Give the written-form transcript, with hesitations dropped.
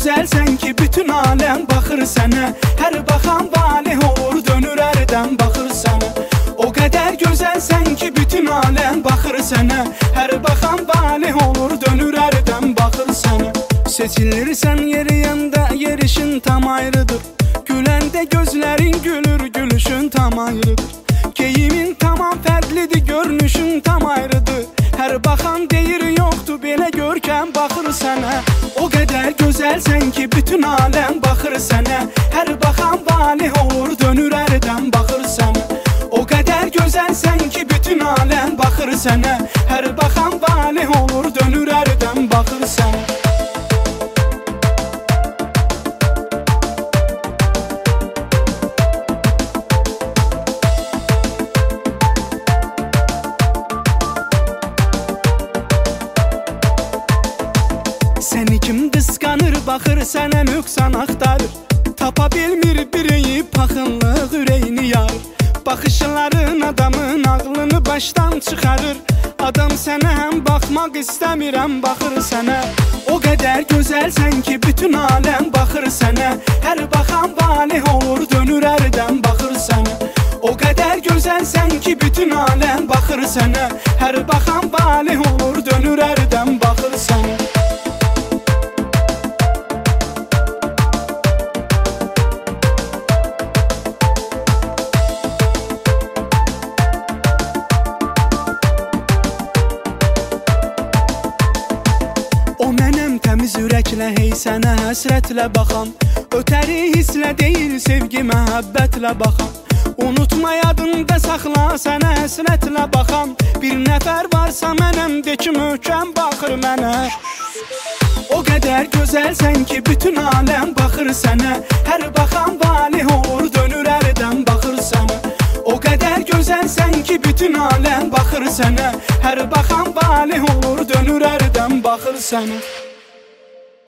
gözəlsən ki, bütün aləm baxır sənə. Hər baxan valeh olur, dönür ərdən baxır sənə. O qədər gözəlsən ki, bütün aləm baxır sənə. Hər baxan valeh olur, dönür ərdən baxır sənə. Seçilirsən yeriyəndə yerişin tam ayrıdır. Güləndə gözlərin gülür, gülüşün tam ayrıdır. Geyimin tamam fərqlidir, görünüşün tam ayrıdır. Hər baxan deyir yoxdur, belə görkəm baxır sənə. O qədər gözəlsən ki, bütün aləm baxır sənə. Hər baxan valeh olur, dönür ərdən baxır sənə. O qədər gözəlsən ki, bütün aləm baxır sənə. Hər baxan valeh olur, dönür ərdən baxır sənə. Səni kim qısqanır, baxır sənə nöqsan axtarır. Tapa bilmir bireyi, paxınlıq ürəyini yarır. Baxışların adamın ağlını başdan çıxarır. Adam sənə həm baxmaq istəmirəm, baxır sənə. O qədər gözəlsən ki, bütün aləm baxır sənə. Hər baxan valeh olur, dönür ərdən baxır sənə. O qədər gözəlsən ki, bütün aləm baxır sənə. Hər baxan valeh olur, dönür ərdən baxır sənə. O mənəm təmiz ürəklə, hey sənə həsrətlə baxan. Ötəri hisslə deyil, sevgi məhəbbətlə baxan. Unutma yadında saxla, sənə həsrətlə baxan. Bir nəfər varsa mənəm, de ki möhkəm baxır mənə. O qədər gözəlsən ki, bütün aləm baxır sənə. Hər baxan valeh olur, dönür ərdən baxır sənə. O qədər gözəlsən ki, bütün aləm baxır sənə. Hər baxan valeh olur, dönür ərdən baxır sənə.